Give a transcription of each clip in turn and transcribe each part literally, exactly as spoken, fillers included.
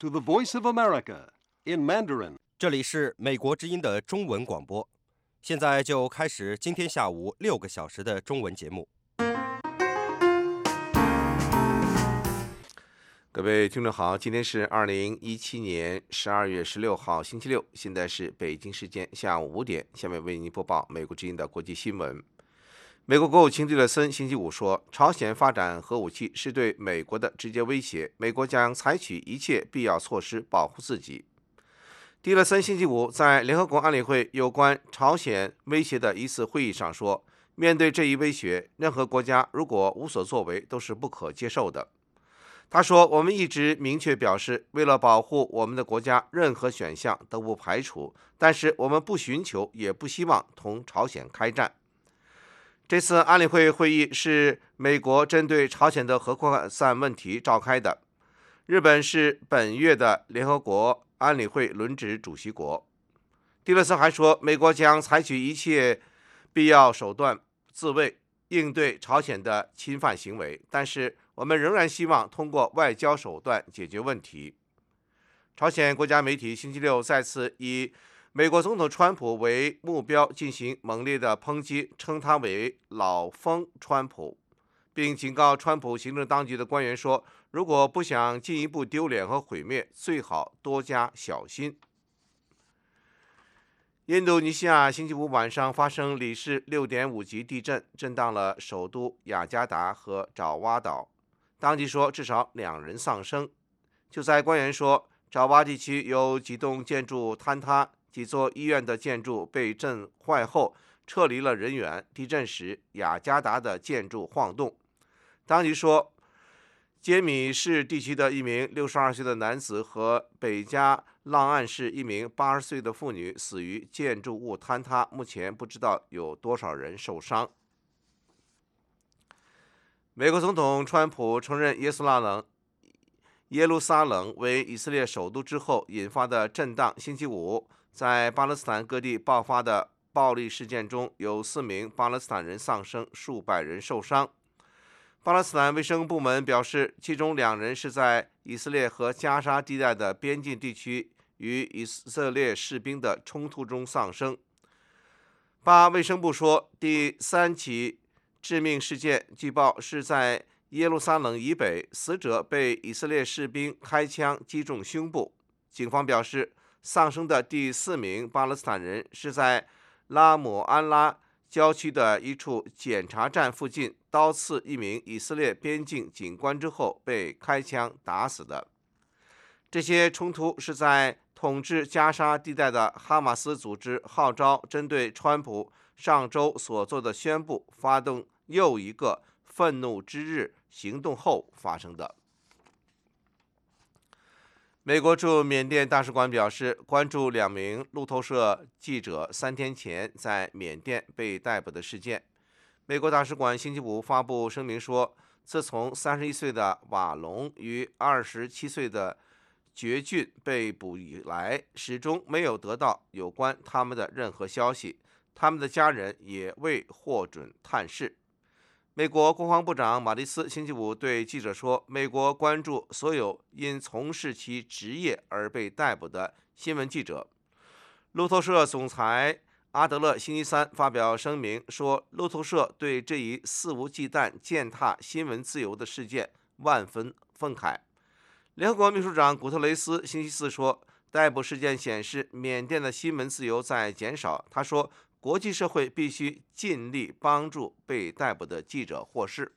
to the Voice of America in Mandarin. 这里是美国之音的中文广播，现在就开始今天下午六个小时的中文节目。 各位听众好，今天是二零一七年十二月十六号星期六，现在是北京时间下午五点，下面为您播报美国之音的国际新闻。美国国务卿蒂勒森星期五说，朝鲜发展核武器是对美国的直接威胁，美国将采取一切必要措施保护自己。蒂勒森星期五在联合国安理会有关朝鲜威胁的一次会议上说，面对这一威胁，任何国家如果无所作为都是不可接受的。他说，我们一直明确表示，为了保护我们的国家，任何选项都不排除，但是我们不寻求也不希望同朝鲜开战。这次安理会会议是美国针对朝鲜的核扩散问题召开的。日本是本月的联合国安理会轮值主席国。蒂勒森还说，美国将采取一切必要手段自卫，应对朝鲜的侵犯行为，但是我们仍然希望通过外交手段解决问题。朝鲜国家媒体星期六再次以美国总统川普为目标进行猛烈的抨击，称他为老疯川普，并警告川普行政当局的官员说，如果不想进一步丢脸和毁灭，最好多加小心。印度尼西亚星期五晚上发生里氏 六点五 级地震，震荡了首都雅加达和爪哇岛。当局说至少两人丧生。就在官员说爪哇地区有几栋建筑坍塌，几座医院的建筑被震坏后撤离了人员。地震时，雅加达的建筑晃动。当局说，杰米市地区的一名六十二岁的男子和北加浪岸市一名八十岁的妇女死于建筑物坍塌，目前不知道有多少人受伤。美国总统川普承认耶路撒冷耶路撒冷为以色列首都之后引发的震荡，星期五在巴勒斯坦各地爆发的暴力事件中，有四名巴勒斯坦人丧生，数百人受伤。巴勒斯坦卫生部门表示，其中两人是在以色列和加沙地带的边境地区与以色列士兵的冲突中丧生。巴卫生部说，第三起致命事件据报是在耶路撒冷以北，死者被以色列士兵开枪击中胸部。警方表示，丧生的第四名巴勒斯坦人是在拉姆安拉郊区的一处检查站附近刀刺一名以色列边境警官之后被开枪打死的。这些冲突是在统治加沙地带的哈马斯组织号召针对川普上周所做的宣布发动又一个愤怒之日行动后发生的。美国驻缅甸大使馆表示，关注两名路透社记者三天前在缅甸被逮捕的事件。美国大使馆星期五发布声明说，自从三十一岁的瓦隆与二十七岁的觉俊被捕以来，始终没有得到有关他们的任何消息，他们的家人也未获准探视。美国国防部长马蒂斯星期五对记者说，美国关注所有因从事其职业而被逮捕的新闻记者。路透社总裁阿德勒星期三发表声明说，路透社对这一肆无忌惮践踏新闻自由的事件万分愤慨。联合国秘书长古特雷斯星期四说，逮捕事件显示缅甸的新闻自由在减少。他说，国际社会必须尽力帮助被逮捕的记者获释。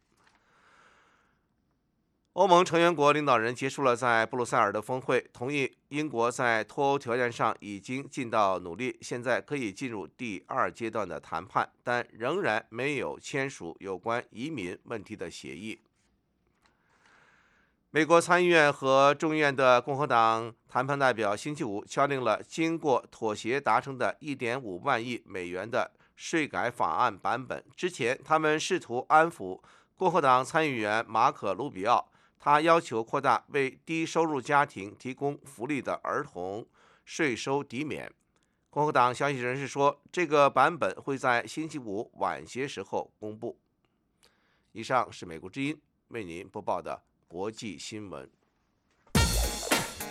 欧盟成员国领导人结束了在布鲁塞尔的峰会，同意英国在脱欧条件上已经尽到努力，现在可以进入第二阶段的谈判，但仍然没有签署有关移民问题的协议。美国参议院和众议院的共和党谈判代表星期五敲定了经过妥协达成的 一点五万亿美元的税改法案版本。之前，他们试图安抚共和党参议员马可·卢比奥，他要求扩大为低收入家庭提供福利的儿童税收抵免。共和党消息人士说，这个版本会在星期五晚些时候公布。以上是美国之音为您播报的国际新闻。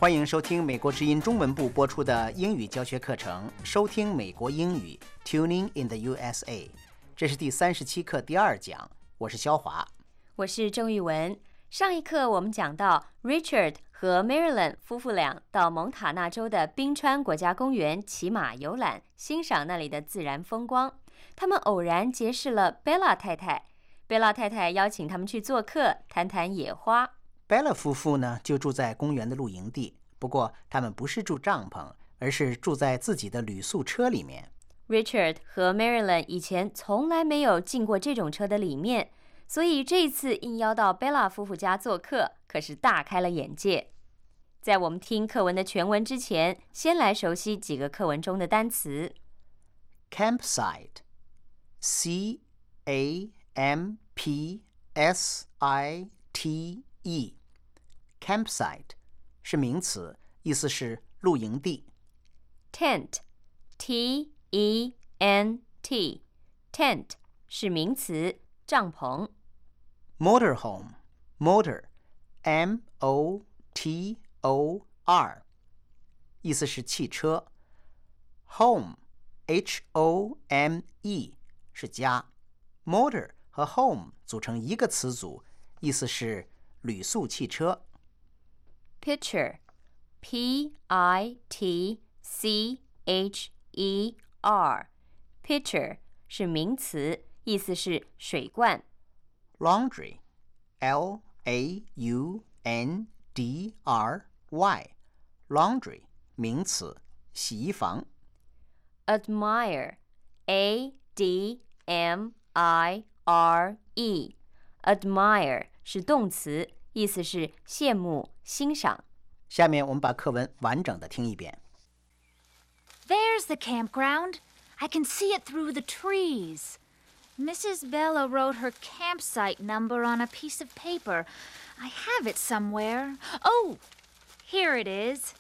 欢迎收听美国之音中文部播出的英语教学课程，收听美国英语 Tuning in the U S A。 这是第三十七课第二讲，我是肖华， 我是郑玉文。上一课我们讲到 Richard 和 Marilyn 夫妇俩到蒙塔纳州的冰川国家公园骑马游览，欣赏那里的自然风光。他们偶然结识了 Bella 太太，贝拉太太邀请他们去做客，谈谈野花。 Bella 夫妇呢，就住在公园的露营地，不过他们不是住帐篷，而是住在自己的旅宿车里面。 Richard 和 Marilyn 以前从来没有进过这种车的里面，所以这一次应邀到 Bella 夫妇家做客，可是大开了眼界。在我们听课文的全文之前，先来熟悉几个课文中的单词。 Campsite C A M P S I T E Campsite 是名词，意思是露营地。 Tent T E N T Tent 是名词，帐篷。 Motorhome Motor M O T O R 意思是汽车。 Home H O M E 是家。 Motor 和 home 组成一个词组，意思是旅宿汽车。 Picture P I T C H E R Pitcher 是名词，意思是水罐。 Laundry L A U N D R Y Laundry 名词，洗衣房。 Admire A D M I R E Admire 是动词，意思是羡慕、欣赏。 下面我们把课文完整的听一遍。 There's the campground. I can see it through the trees. Missus Bella wrote her campsite number on a piece of paper. I have it somewhere. Oh, here it is.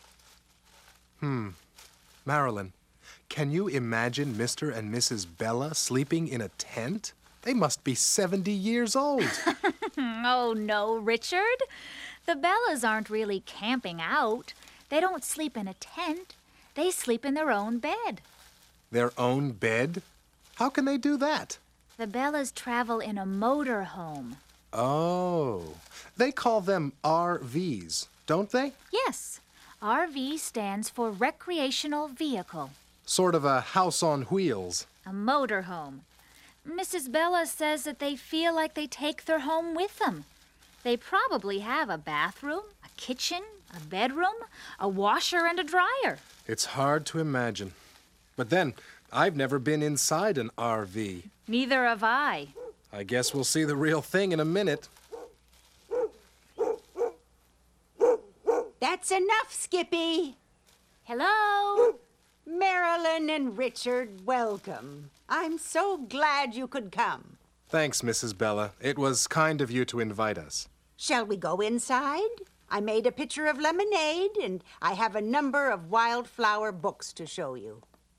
Hmm. Marilyn, can you imagine Mister and Missus Bella sleeping in a tent? They must be seventy years old. Oh, no, Richard. The Bellas aren't really camping out. They don't sleep in a tent. They sleep in their own bed. Their own bed? How can they do that? The Bellas travel in a motor home. Oh, they call them R Vs, don't they? Yes, R V stands for recreational vehicle. Sort of a house on wheels. A motor home. Missus Bella says that they feel like they take their home with them. They probably have a bathroom, a kitchen, a bedroom, a washer, and a dryer. It's hard to imagine. But then, I've never been inside an R V. Neither have I. I guess we'll see the real thing in a minute. That's enough, Skippy. Hello? Marilyn and Richard, welcome. I'm so glad you could come. Thanks, Missus Bella. It was kind of you to invite us. Shall we go inside? I made a pitcher of lemonade, and I have a number of wildflower books to show you.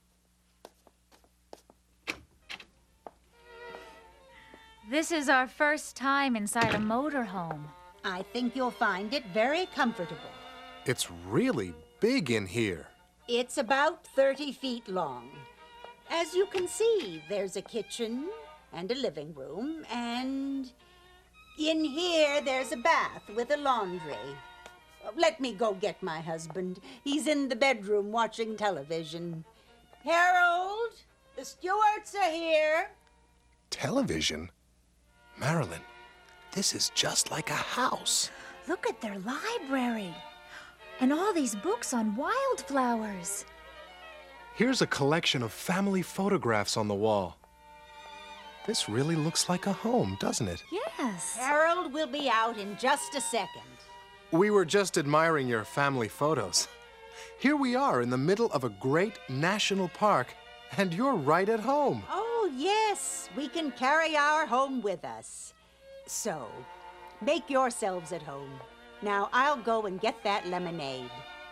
This is our first time inside a motorhome. I think you'll find it very comfortable. It's really big in here. It's about thirty feet long. As you can see, there's a kitchen and a living room, and in here there's a bath with a laundry. Let me go get my husband. He's in the bedroom watching television. Harold, the Stewarts are here. Television? Marilyn, this is just like a house. Look at their library. And all these books on wildflowers. Here's a collection of family photographs on the wall. This really looks like a home, doesn't it? Yes. Harold will be out in just a second. We were just admiring your family photos. Here we are in the middle of a great national park, and you're right at home. Oh, yes, we can carry our home with us. So, make yourselves at home. Now I'll go and get that lemonade.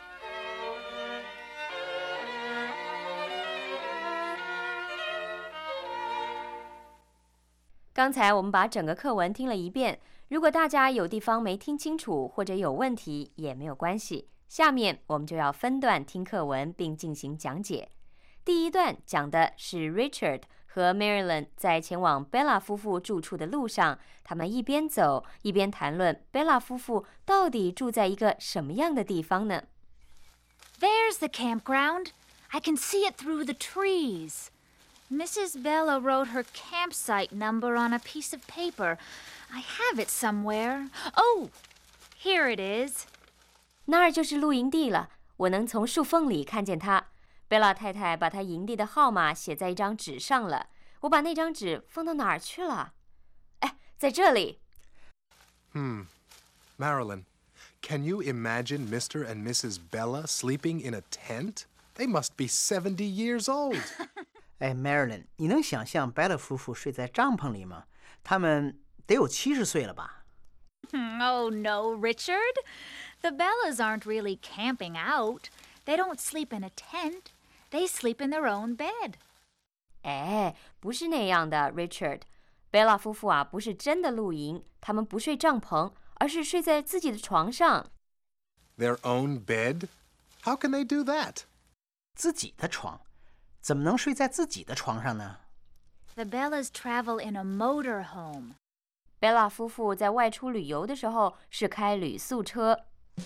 刚才我们把整个课文听了一遍，如果大家有地方没听清楚或者有问题也没有关系， 下面我们就要分段听课文并进行讲解。第一段讲的是 Richard 和 Marilyn 在前往 Bella 夫妇住处的路上，他们一边走一边谈论 Bella 夫妇到底住在一个什么样的地方呢？ There's the campground. I can see it through the trees. Missus Bella wrote her campsite number on a piece of paper. I have it somewhere. Oh, here it is. 那儿就是露营地了，我能从树缝里看见它。贝拉太太把她营地的号码写在一张纸上了，我把那张纸放到哪儿去了？哎，在这里。 Hmm. Marilyn, can you imagine Mister and Missus Bella sleeping in a tent? They must be seventy years old. 哎 ，Marilyn， 你能想象 Bella 夫妇睡在帐篷里吗？他们得有七十岁了吧？ Oh, no, Richard. The Bellas aren't really camping out. They don't sleep in a tent. They sleep in their own bed. 哎，不是那样的 ，Richard。贝拉夫妇啊，不是真的露营，他们不睡帐篷，而是睡在自己的床上。 Their own bed? How can they do that? 自己的床，怎么能睡在自己的床上呢？ The Bellas travel in a motor home. 贝拉夫妇在外出旅游的时候是开旅宿车。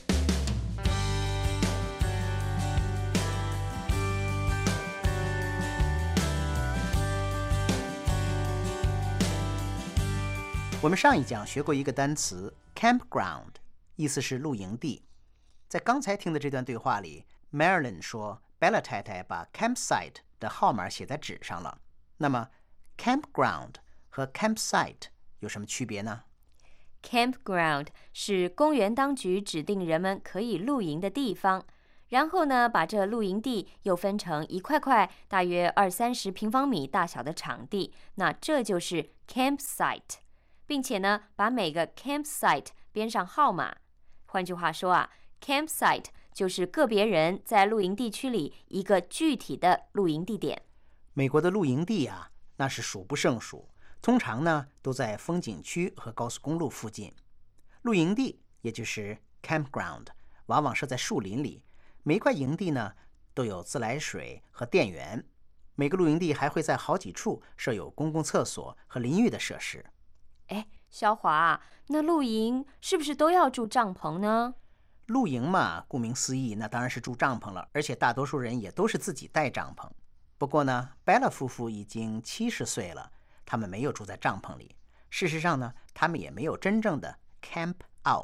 我们上一讲学过一个单词 campground， 意思是露营地。在刚才听的这段对话里 Marilyn 说 Bella 太太把 campsite 的号码写在纸上了。那么 campground 和 campsite 有什么区别呢？ Campground 是公园当局指定人们可以露营的地方，然后呢，把这露营地又分成一块块大约二三十平方米大小的场地，那这就是 campsite， 并且呢，把每个 campsite 编上号码。换句话说啊 ，campsite 就是个别人在露营地区里一个具体的露营地点。 美国的露营地啊，那是数不胜数。通常呢，都在风景区和高速公路附近。露营地也就是 campground， 往往设在树林里。每一块营地呢，都有自来水和电源。每个露营地还会在好几处设有公共厕所和淋浴的设施。 哎，肖华，那露营是不是都要住帐篷呢？ 露营嘛，顾名思义，那当然是住帐篷了，而且大多数人也都是自己带帐篷。不过呢 Bella 夫妇已经七十岁了，他们没有住在帐篷里。事实上呢，他们也没有真正的 camp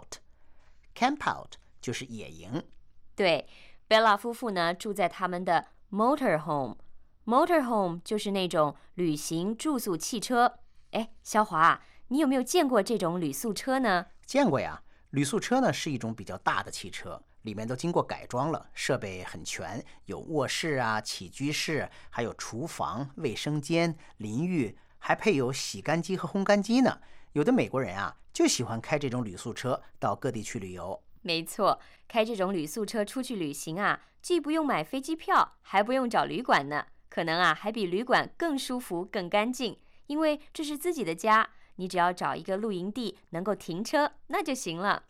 out。camp out 就是野营。 对，贝拉夫妇呢住在他们的 motor home。motor home 就是那种旅行住宿汽车。哎，肖华，你有没有见过这种旅宿车呢？ 见过呀。旅宿车呢是一种比较大的汽车，里面都经过改装了，设备很全，有卧室啊、起居室，还有厨房、卫生间、淋浴，还配有洗干机和烘干机呢。有的美国人啊就喜欢开这种旅宿车到各地去旅游。 没错，开这种旅宿车出去旅行啊，既不用买飞机票，还不用找旅馆呢，可能啊还比旅馆更舒服、更干净，因为这是自己的家。你只要找一个露营地能够停车，那就行了。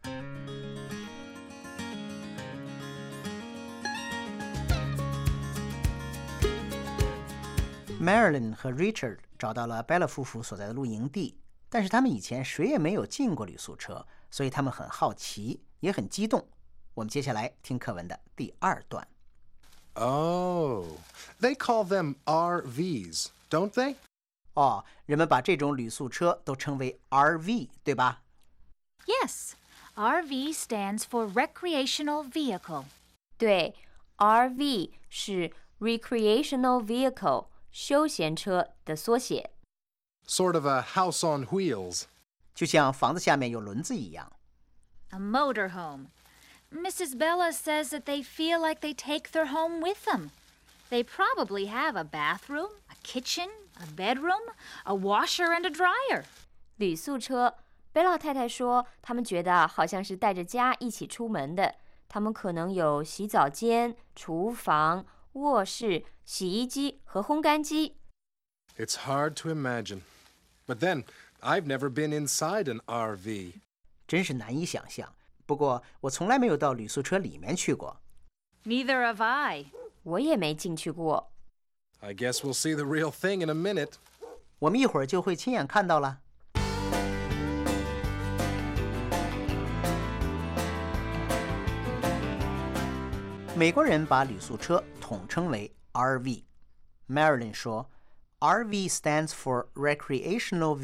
Marilyn 和 Richard 找到了 Bella 夫妇所在的露营地，但是他们以前谁也没有进过旅宿车，所以他们很好奇，也很激动。我们接下来听课文的第二段。 Oh, they call them R Vs, don't they? 哦，人们把这种旅宿车都称为 R V， 对吧？ Yes, R V stands for recreational vehicle. 对 ，R V 是 recreational vehicle， 休闲车的缩写。 Sort of a house on wheels. 就像房子下面有轮子一样。 A motor home. Missus Bella says that they feel like they take their home with them. They probably have a bathroom, a kitchen, a bedroom, a washer and a dryer. 旅宿车，贝拉太太说，他们觉得好像是带着家一起出门的。他们可能有洗澡间、厨房、卧室、洗衣机和烘干机。 It's hard to imagine. But then, I've never been inside an R V. 真是难以想象。 不过我从来没有到旅宿车里面去过。 Neither have I. 我也没进去过。 I guess we'll see the real thing in a minute. 我们一会儿就会亲眼看到了。美国人把旅宿车统称为 R V。Marilyn 说 ，R V stands for recreational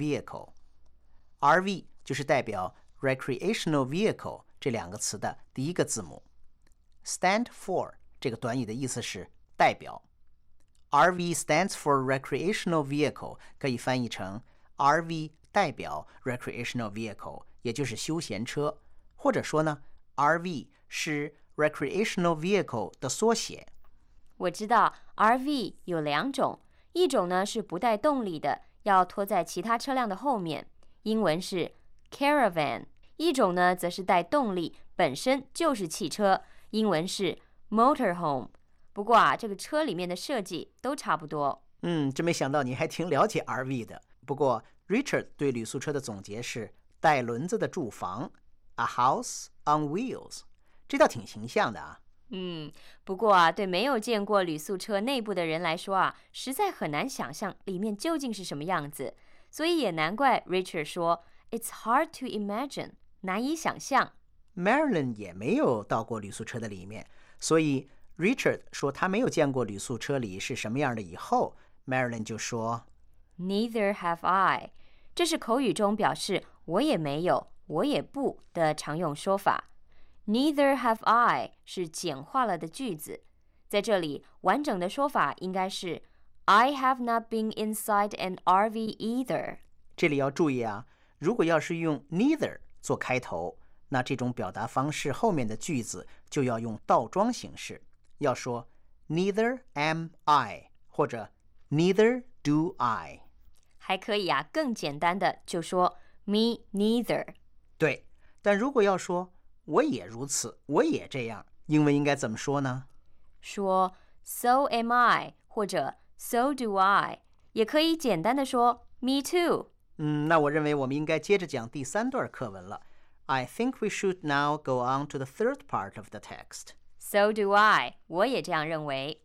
vehicle。R V 就是代表 recreational vehicle 这两个词的第一个字母。Stand for 这个短语的意思是代表。R V stands for recreational vehicle 可以翻译成 R V 代表 recreational vehicle， 也就是休闲车，或者说呢 R V 是 recreational vehicle 的缩写。 我知道 R V 有两种，一种呢是不带动力的，要拖在其他车辆的后面，英文是 caravan； 一种呢则是带动力，本身就是汽车，英文是 motorhome。不过啊，这个车里面的设计都差不多。 嗯，真没想到你还挺了解 R V 的。不过 Richard 对旅宿车的总结是带轮子的住房 ，a house on wheels， 这倒挺形象的啊。 嗯，不过啊，对没有见过旅宿车内部的人来说啊，实在很难想象里面究竟是什么样子，所以也难怪 Richard 说 "It's hard to imagine"， 难以想象。 Marilyn 也没有到过旅宿车的里面，所以 Richard 说他没有见过旅宿车里是什么样的。以后 Marilyn 就说 "Neither have I"， 这是口语中表示我也没有，我也不的常用说法。Neither have I 是简化了的句子，在这里完整的说法应该是 I have not been inside an R V either。 这里要注意啊，如果要是用 neither 做开头，那这种表达方式后面的句子就要用倒装形式，要说 Neither am I 或者 Neither do I。 还可以啊，更简单的就说 Me neither。 对，但如果要说我也如此，我也这样，英文应该怎么说呢？ 说 So am I 或者 So do I， 也可以简单的说 Me too。 嗯，那我认为我们应该接着讲第三段课文了。I think we should now go on to the third part of the text. So do I， 我也这样认为。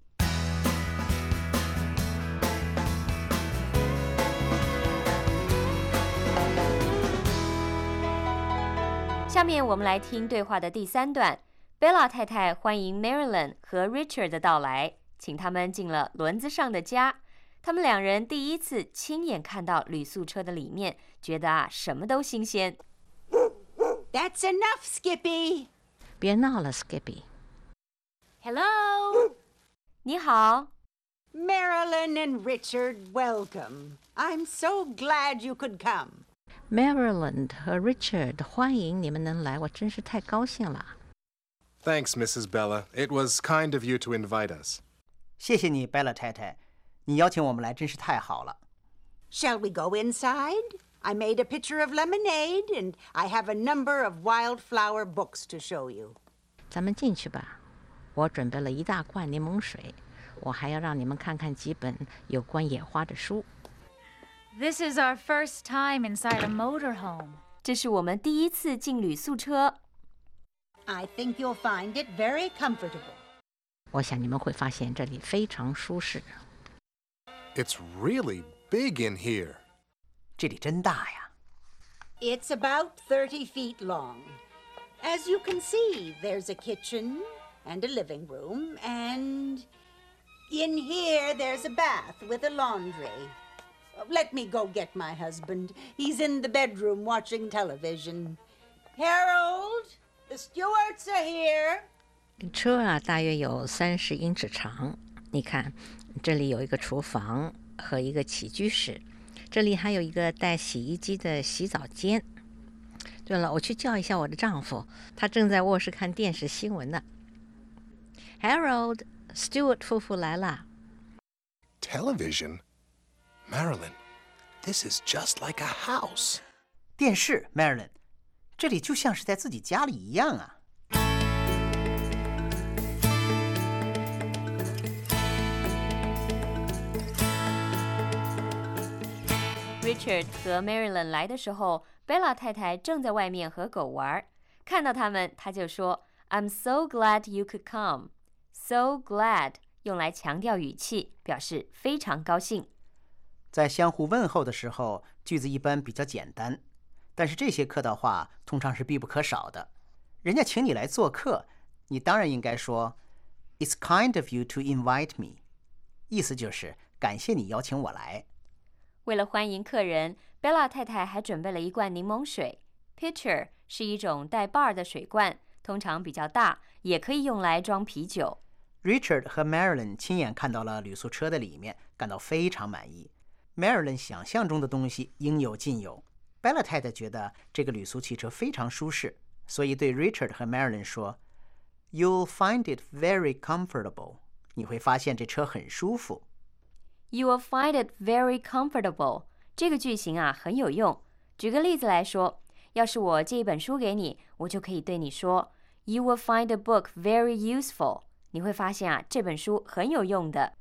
下面我们来听对话的第三段。Bella 太太欢迎 Marilyn 和 Richard 的到来，请他们进了轮子上的家。他们两人第一次亲眼看到旅宿车的里面，觉得啊，什么都新鲜。 That's enough, Skippy. 别闹了 Skippy。 Hello? 你好。 Marilyn and Richard, welcome. I'm so glad you could come. Maryland 和 Richard 欢迎你们能来，我真是太高兴了。 Thanks, Missus Bella. It was kind of you to invite us. 谢谢你 Bella 太太，你邀请我们来真是太好了。 Shall we go inside? I made a pitcher of lemonade, and I have a number of wildflower books to show you. 咱们进去吧，我准备了一大罐柠檬水，我还要让你们看看几本有关野花的书。 This is our first time inside a motorhome. 这是我们第一次进旅宿车。 I think you'll find it very comfortable. 我想你们会发现这里非常舒适。 It's really big in here. 这里真大呀。 It's about thirty feet long. As you can see, there's a kitchen and a living room, and in here there's a bath with a laundry. Let me go get my husband. He's in the bedroom watching television. Harold, the Stewarts are here. 车啊，大约有三十英尺长。你看，这里有一个厨房和一个起居室，这里还有一个带洗衣机的洗澡间。对了，我去叫一下我的丈夫，他正在卧室看电视新闻呢。Harold, Stewart 夫妇来啦。 Television? Marilyn, this is just like a house. 电视 Marilyn， 这里就像是在自己家里一样啊。 Richard 和 Marilyn 来的时候， Bella 太太正在外面和狗玩。 看到他们，他就说 I'm so glad you could come. So glad 用来强调语气，表示非常高兴。 在相互问候的时候，句子一般比较简单，但是这些客套话通常是必不可少的。人家请你来做客，你当然应该说 It's kind of you to invite me. 意思就是感谢你邀请我来。 为了欢迎客人，贝拉太太还准备了一罐柠檬水。Pitcher 是一种带把儿的水罐，通常比较大，也可以用来装啤酒。 Richard 和 Marilyn 亲眼看到了旅宿车的里面，感到非常满意。Marilyn 想象中的东西应有尽有。Bella 太太觉得这个旅宿汽车非常舒适，所以对 Richard 和 Marilyn 说 You'll find it very comfortable. 你会发现这车很舒服。 You will find it very comfortable. 这个句型啊很有用。举个例子来说，要是我借一本书给你，我就可以对你说 You will find the book very useful. 你会发现啊这本书很有用的。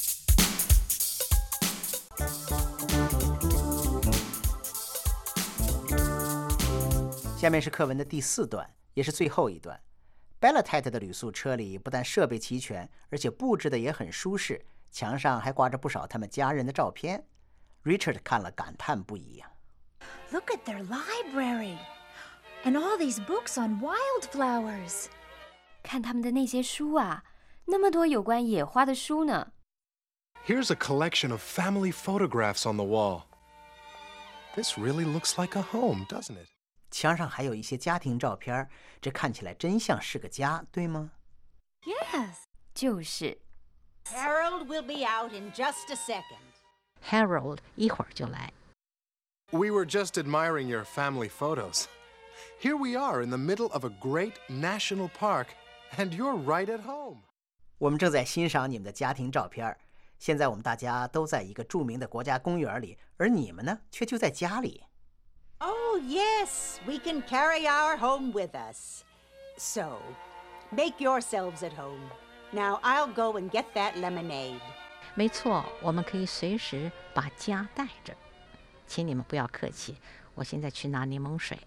下面是课文的第四段，也是最后一段。Bella 太太的旅宿车里不但设备齐全，而且布置的也很舒适，墙上还挂着不少他们家人的照片。Richard 看了感叹不已啊。 Look at their library and all these books on wildflowers. 看他们的那些书啊，那么多有关野花的书呢。 Here's a collection of family photographs on the wall. This really looks like a home, doesn't it? 墙上还有一些家庭照片，这看起来真像是个家，对吗？ Yes. 就是。 Harold will be out in just a second. Harold 一会儿就来。 We were just admiring your family photos. Here we are in the middle of a great national park, and you're right at home. 我们正在欣赏你们的家庭照片，现在我们大家都在一个著名的国家公园里，而你们呢，却就在家里。 Oh, yes, we can carry our home with us. So, make yourselves at home. Now I'll go and get that lemonade. 没错，我们可以随时把家带着。请你们不要客气，我现在去拿柠檬水。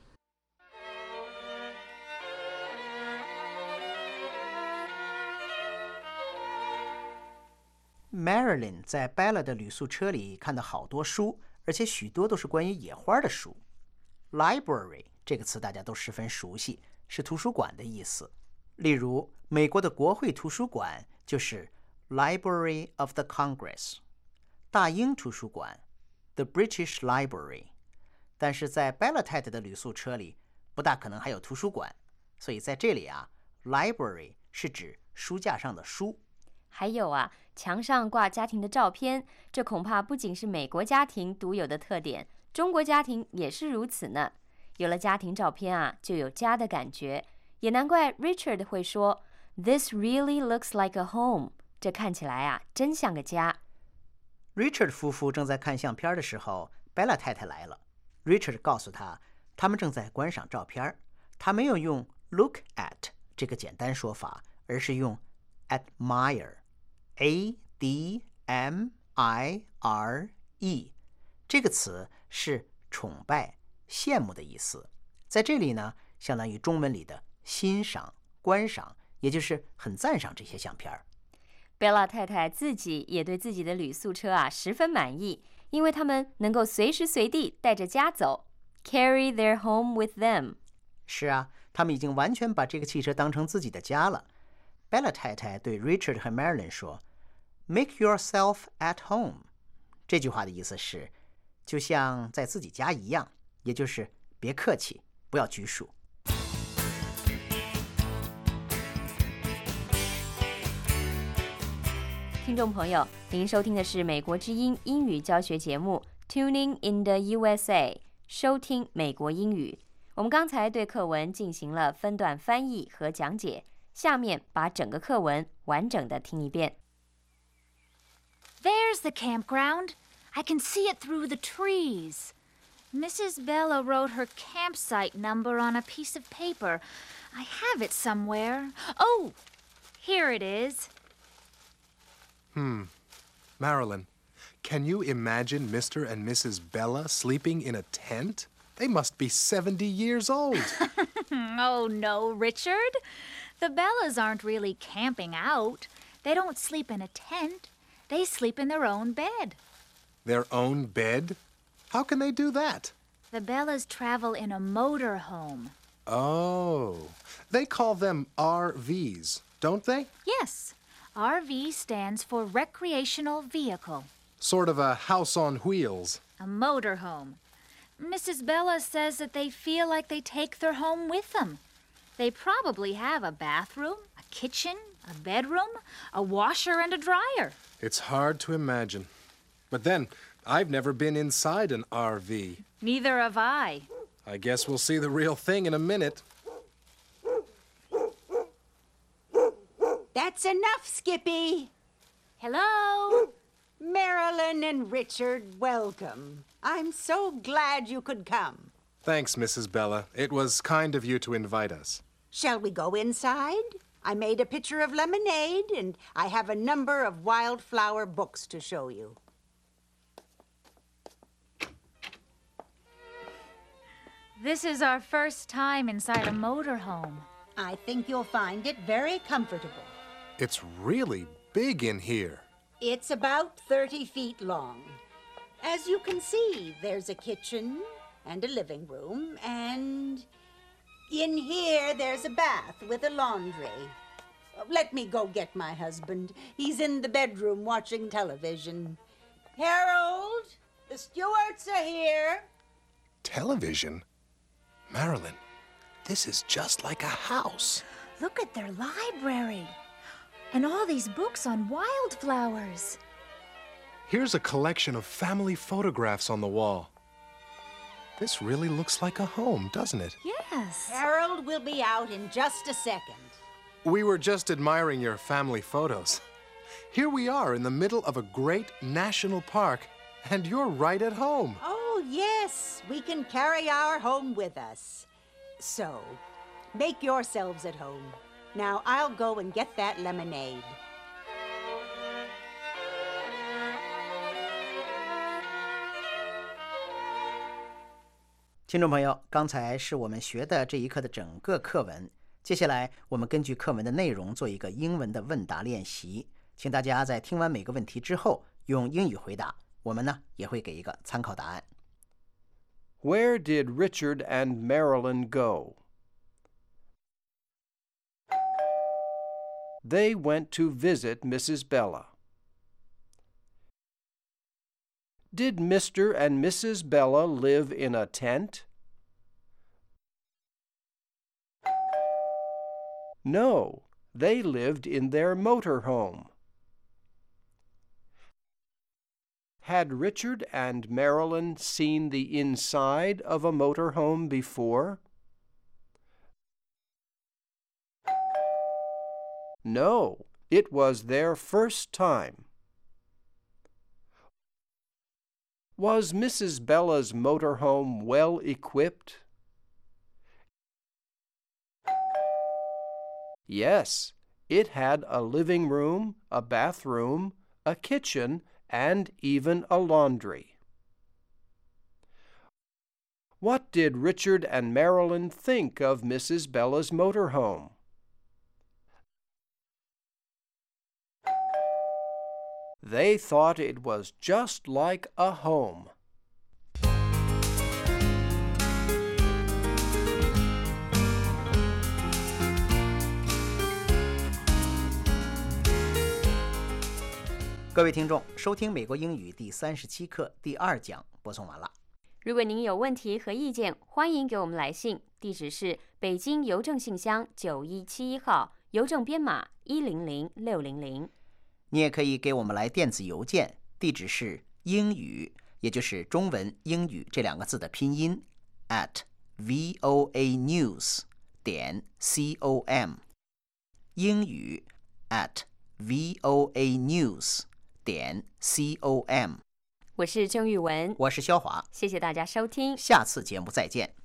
Marilyn 在 Bella 的旅宿车里看到好多书，而且许多都是关于野花的书。Library 这个词大家都十分熟悉，是图书馆的意思。例如，美国的国会图书馆就是 Library of the Congress， 大英图书馆 The British Library。但是在 Bella 太太的旅宿车里，不大可能还有图书馆，所以在这里啊 ，Library 是指书架上的书。 还有啊，墙上挂家庭的照片，这恐怕不仅是美国家庭独有的特点，中国家庭也是如此呢。有了家庭照片啊，就有家的感觉，也难怪 Richard 会说 This really looks like a home. 这看起来啊，真像个家。 Richard 夫妇正在看相片的时候 ，Bella 太太来了。Richard 告诉他，他们正在观赏照片。他没有用 look at 这个简单说法，而是用 admire。A D M I R E 这个词是崇拜、羡慕的意思，在这里呢，相当于中文里的欣赏、观赏，也就是很赞赏这些相片。 贝拉太太自己也对自己的旅宿车啊十分满意，因为他们能够随时随地带着家走 ，carry their home with them。 是啊，他们已经完全把这个汽车当成自己的家了。Bella 太太对 Richard 和 Marilyn 说 Make yourself at home。 这句话的意思是就像在自己家一样，也就是别客气，不要拘束。 听众朋友，您收听的是美国之音英语教学节目 Tuning in the U S A， 收听美国英语。我们刚才对课文进行了分段翻译和讲解，下面把整个课文完整的听一遍。 There's the campground. I can see it through the trees. Missus Bella wrote her campsite number on a piece of paper. I have it somewhere. Oh, here it is. Hmm. Marilyn, can you imagine Mister and Missus Bella sleeping in a tent? They must be seventy years old. Oh, no, Richard. The Bellas aren't really camping out. They don't sleep in a tent. They sleep in their own bed. Their own bed? How can they do that? The Bellas travel in a motor home. Oh, they call them R Vs, don't they? Yes. R V stands for recreational vehicle. Sort of a house on wheels. A motor home. Missus Bella says that they feel like they take their home with them. They probably have a bathroom, a kitchen, a bedroom, a washer, and a dryer. It's hard to imagine. But then, I've never been inside an R V. Neither have I. I guess we'll see the real thing in a minute. That's enough, Skippy. Hello? Marilyn and Richard, welcome. I'm so glad you could come. Thanks, Missus Bella. It was kind of you to invite us. Shall we go inside? I made a pitcher of lemonade, and I have a number of wildflower books to show you. This is our first time inside a motorhome. I think you'll find it very comfortable. It's really big in here. It's about thirty feet long. As you can see, there's a kitchen and a living room, and in here there's a bath with a laundry. Let me go get my husband. He's in the bedroom watching television. Harold, the Stewarts are here. Television? Marilyn, this is just like a house. Look at their library. And all these books on wildflowers. Here's a collection of family photographs on the wall. This really looks like a home, doesn't it? Yes. Harold will be out in just a second. We were just admiring your family photos. Here we are in the middle of a great national park, and you're right at home. Oh, yes. We can carry our home with us. So, make yourselves at home. Now, I'll go and get that lemonade. 听众朋友，刚才是我们学的这一课的整个课文。接下来，我们根据课文的内容做一个英文的问答练习，请大家在听完每个问题之后用英语回答。我们呢也会给一个参考答案。 Where did Richard and Marilyn go? They went to visit Missus Bella. Did Mister and Missus Bella live in a tent? No, they lived in their motor home. Had Richard and Marilyn seen the inside of a motor home before? No, it was their first time. Was Missus Bella's motorhome well equipped? Yes, it had a living room, a bathroom, a kitchen, and even a laundry. What did Richard and Marilyn think of Missus Bella's motorhome? They thought it was just like a home. 各位听众，收听美国英语第三十七课第二讲播送完了。 如果您有问题和意见，欢迎给我们来信，地址是北京邮政信箱九一七一号，邮政编码一零零六零零。 你也可以给我们来电子邮件，地址是英语，也就是中文英语这两个字的拼音 at voanews 点 com， 英语 at voanews 点 com。 我是郑玉文， 我是肖华， 谢谢大家收听， 下次节目再见。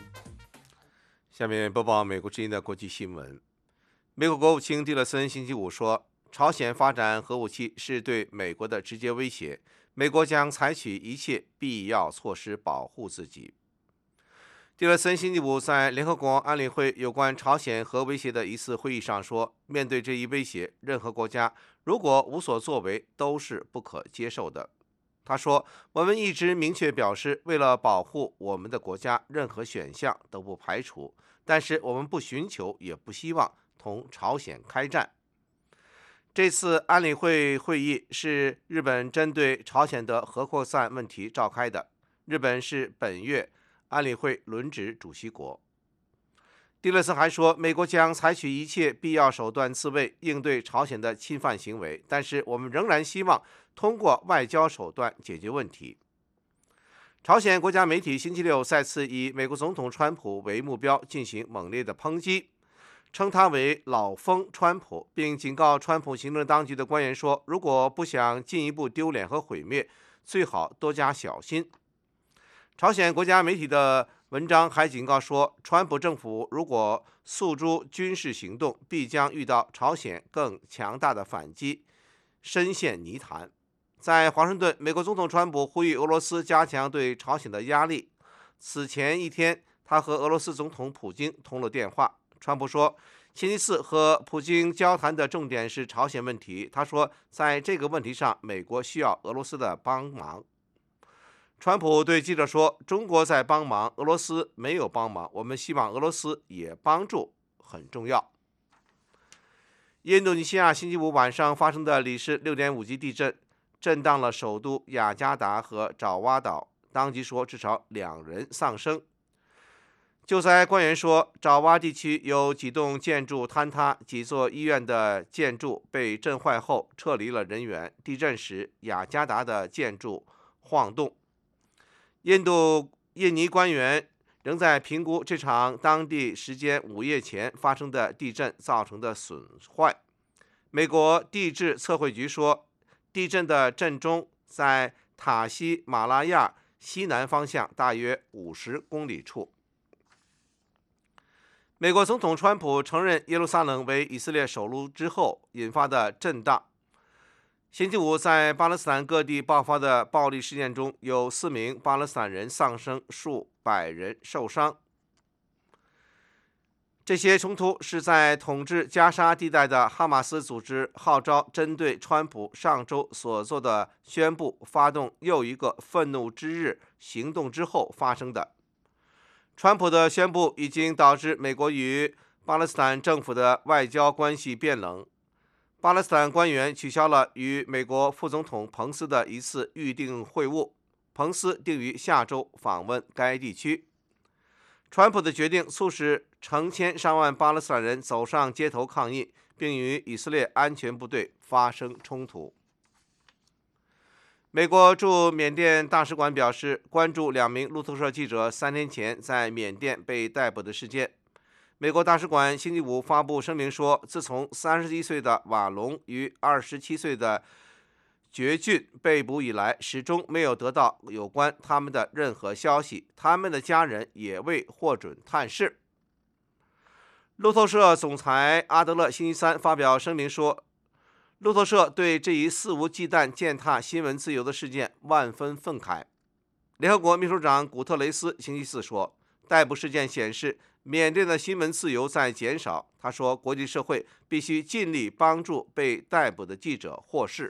下面播报美国之音的国际新闻。美国国务卿蒂勒森星期五说， 朝鲜发展核武器是对美国的直接威胁，美国将采取一切必要措施保护自己。蒂勒森星期五在联合国安理会有关朝鲜核威胁的一次会议上说，面对这一威胁，任何国家如果无所作为都是不可接受的。他说，我们一直明确表示，为了保护我们的国家，任何选项都不排除，但是我们不寻求也不希望同朝鲜开战。这次安理会会议是日本针对朝鲜的核扩散问题召开的，日本是本月安理会轮值主席国。蒂勒森还说，美国将采取一切必要手段自卫，应对朝鲜的侵犯行为，但是我们仍然希望通过外交手段解决问题。朝鲜国家媒体星期六再次以美国总统川普为目标进行猛烈的抨击，称他为老疯川普，并警告川普行政当局的官员说，如果不想进一步丢脸和毁灭，最好多加小心。朝鲜国家媒体的文章还警告说，川普政府如果诉诸军事行动，必将遇到朝鲜更强大的反击，深陷泥潭。在华盛顿，美国总统川普呼吁俄罗斯加强对朝鲜的压力。此前一天，他和俄罗斯总统普京通了电话。川普说，星期四和普京交谈的重点是朝鲜问题。他说，在这个问题上，美国需要俄罗斯的帮忙。川普对记者说，中国在帮忙，俄罗斯没有帮忙，我们希望俄罗斯也帮助，很重要。印度尼西亚星期五晚上发生的里氏 六点五 级地震震荡了首都雅加达和爪哇岛，当局说至少两人丧生。救灾官员说，爪哇地区有几栋建筑坍塌，几座医院的建筑被震坏后撤离了人员。地震时，雅加达的建筑晃动。印度印尼官员仍在评估这场当地时间午夜前发生的地震造成的损坏。美国地质测绘局说，地震的震中在塔西马拉亚西南方向大约五十公里处。美国总统川普承认耶路撒冷为以色列首都之后引发的震荡。星期五在巴勒斯坦各地爆发的暴力事件中，有四名巴勒斯坦人丧生，数百人受伤。这些冲突是在统治加沙地带的哈马斯组织号召针对川普上周所做的宣布发动又一个愤怒之日行动之后发生的。川普的宣布已经导致美国与巴勒斯坦政府的外交关系变冷。巴勒斯坦官员取消了与美国副总统彭斯的一次预定会晤，彭斯定于下周访问该地区。川普的决定促使成千上万巴勒斯坦人走上街头抗议，并与以色列安全部队发生冲突。美国驻缅甸大使馆表示，关注两名路透社记者三天前在缅甸被逮捕的事件。美国大使馆星期五发布声明说，自从三十一岁的瓦隆与二十七岁的觉俊被捕以来，始终没有得到有关他们的任何消息，他们的家人也未获准探视。路透社总裁阿德勒星期三发表声明说，路透社对这一肆无忌惮践踏新闻自由的事件万分愤慨。联合国秘书长古特雷斯星期四说，逮捕事件显示缅甸的新闻自由在减少。他说，国际社会必须尽力帮助被逮捕的记者获释。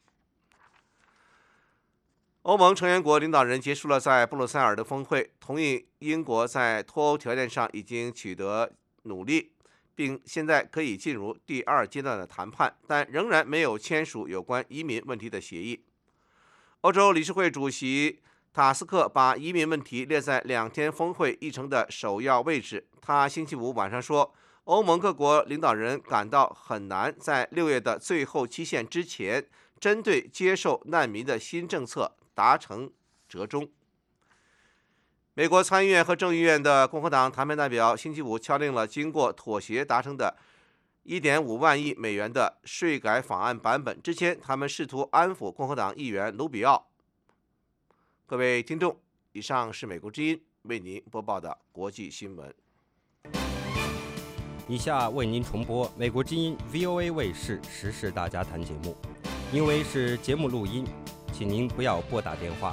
欧盟成员国领导人结束了在布鲁塞尔的峰会，同意英国在脱欧条件上已经取得努力，并现在可以进入第二阶段的谈判，但仍然没有签署有关移民问题的协议。欧洲理事会主席塔斯克把移民问题列在两天峰会议程的首要位置。他星期五晚上说，欧盟各国领导人感到很难在六月的最后期限之前，针对接受难民的新政策达成折中。美国参议院和众议院的共和党谈判代表星期五敲定了经过妥协达成的 一点五万亿美元的税改法案版本。之前他们试图安抚共和党议员卢比奥。各位听众，以上是美国之音为您播报的国际新闻。 以下为您重播美国之音 V O A 卫视时事大家谈节目，因为是节目录音，请您不要拨打电话。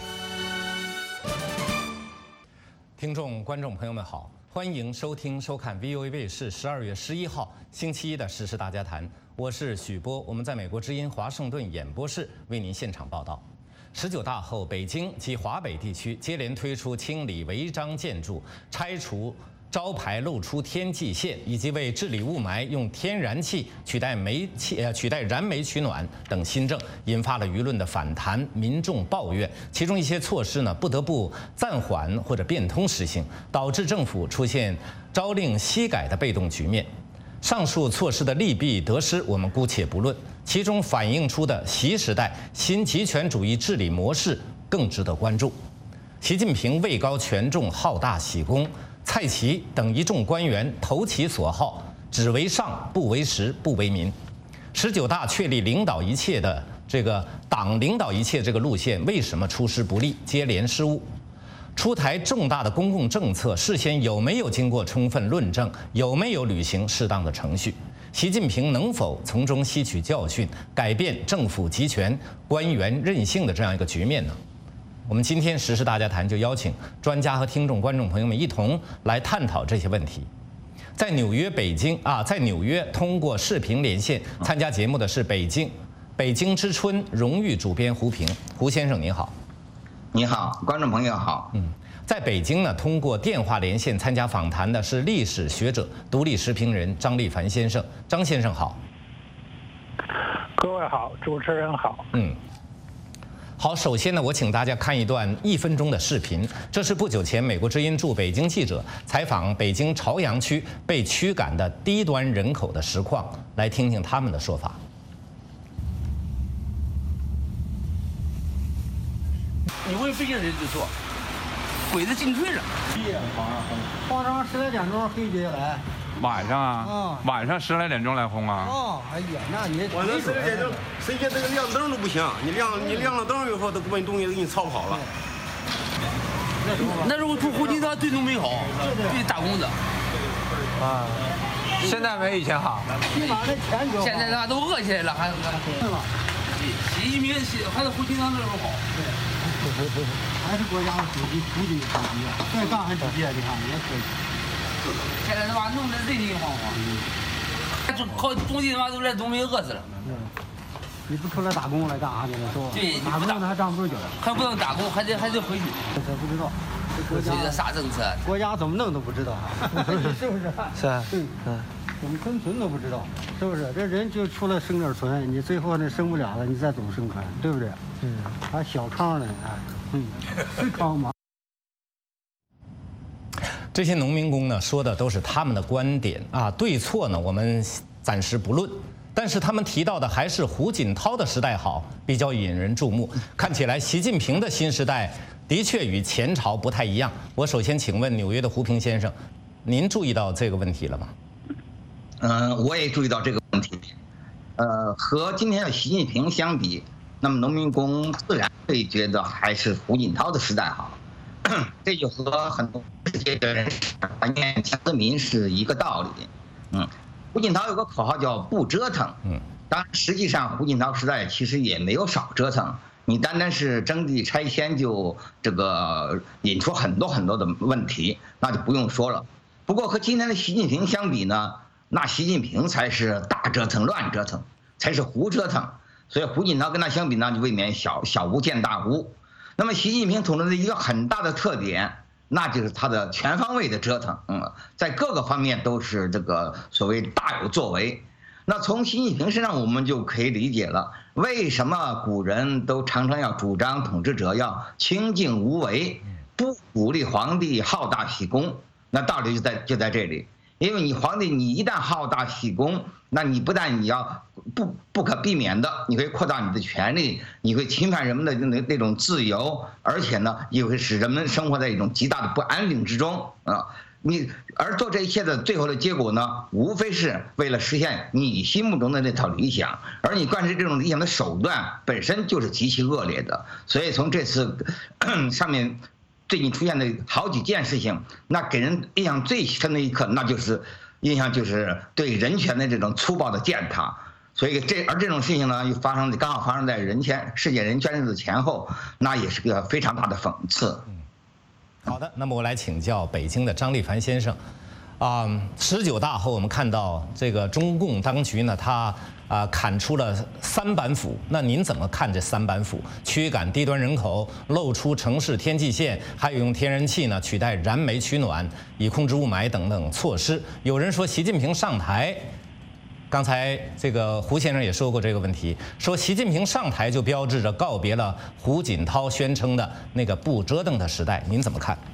听众、观众朋友们好，欢迎收听、收看 V O A 卫视十二月十一号星期一的时事大家谈，我是许波，我们在美国之音华盛顿演播室为您现场报道。十九大后，北京及华北地区接连推出清理违章建筑、拆除招牌露出天际线，以及为治理雾霾用天然气取代煤气呃取代燃煤取暖等新政，引发了舆论的反弹，民众抱怨。其中一些措施呢不得不暂缓或者变通实行，导致政府出现朝令夕改的被动局面。上述措施的利弊得失，我们姑且不论，其中反映出的习时代新集权主义治理模式更值得关注。习近平位高权重，好大喜功。蔡奇等一众官员投其所好，只为上不为实不为民。十九大确立领导一切的这个党领导一切这个路线，为什么出师不利，接连失误？出台重大的公共政策，事先有没有经过充分论证？有没有履行适当的程序？习近平能否从中吸取教训，改变政府集权、官员任性的这样一个局面呢？我们今天时事大家谈就邀请专家和听众、观众朋友们一同来探讨这些问题。在纽约、北京啊，在纽约通过视频连线参加节目的是北京北京之春荣誉主编胡平，胡先生您好。 你好，观众朋友好。 嗯，在北京呢，通过电话连线参加访谈的是历史学者、独立时评人张立凡先生。张先生好。 各位好，主持人好。 嗯。好，首先呢，我请大家看一段一分钟的视频，这是不久前美国之音驻北京记者采访北京朝阳区被驱赶的低端人口的实况，来听听他们的说法。 你问北京人就说，鬼子进退了。 晚上十来点钟黑接来。 晚上啊？ 嗯。 晚上十来点钟来轰啊？ 哦，哎呀，那你晚上十来点钟，谁家这个亮灯都不行，你亮你亮了灯以后，都把你东西都给你操跑了。 那时候住胡金堂对农民好，对打工的。 啊。 现在没以前好。 起码那钱就。 现在他都饿起来了，还还。 是吧？ 洗衣米还是胡金堂那时候好。 还是国家的手机土地手机，再干还直接你看也可以。 现在他妈弄得人心惶惶，就靠种地他妈都来农民饿死了。 你不出来打工来干啥去了是吧？ 对， 打工呢还挣不着钱， 还不能打工，还得还得回去。 这不知道，这国家这啥政策？ 国家怎么弄都不知道，是不是？ 是啊。 对，嗯，怎么生存都不知道，是不是？这人就出来生点存，你最后呢生不了了，你再总生存，对不对？嗯，还小康呢，哎，嗯，是康吗？ 这些农民工呢说的都是他们的观点啊，对错呢我们暂时不论，但是他们提到的还是胡锦涛的时代好，比较引人注目。看起来习近平的新时代的确与前朝不太一样。我首先请问纽约的胡平先生，您注意到这个问题了吗？ 嗯，我也注意到这个问题。呃，和今天的习近平相比，那么农民工自然会觉得还是胡锦涛的时代好。这就和很多世界的人怀念江泽民是一个道理。嗯，胡锦涛有个口号叫不折腾。嗯，当然实际上胡锦涛时代其实也没有少折腾。你单单是征地拆迁就这个引出很多很多的问题，那就不用说了。不过和今天的习近平相比呢，那习近平才是大折腾、乱折腾，才是胡折腾。所以胡锦涛跟他相比呢，就未免小小巫见大巫。那么习近平统治的一个很大的特点，那就是他的全方位的折腾，嗯，在各个方面都是这个所谓大有作为。那从习近平身上我们就可以理解了，为什么古人都常常要主张统治者要清静无为，不鼓励皇帝好大喜功。那道理就在就在这里，因为你皇帝你一旦好大喜功，那你不但你要不不可避免的，你会扩大你的权利，你会侵犯人们的那那种自由，而且呢，也会使人们生活在一种极大的不安定之中啊。你而做这一切的最后的结果呢，无非是为了实现你心目中的那套理想，而你贯彻这种理想的手段本身就是极其恶劣的。所以从这次上面最近出现的好几件事情，那给人印象最深的一刻，那就是印象就是对人权的这种粗暴的践踏。所以这而这种事情呢，又发生刚好发生在人权世界人权日的前后，那也是个非常大的讽刺。 嗯，好的，那么我来请教北京的张立凡先生。啊，十九大后我们看到这个中共当局呢，它啊砍出了三板斧。那您怎么看这三板斧？驱赶低端人口，露出城市天际线，还有用天然气呢取代燃煤取暖，以控制雾霾等等措施。有人说习近平上台。刚才这个胡先生也说过这个问题，说习近平上台就标志着告别了胡锦涛宣称的那个不折腾的时代，您怎么看？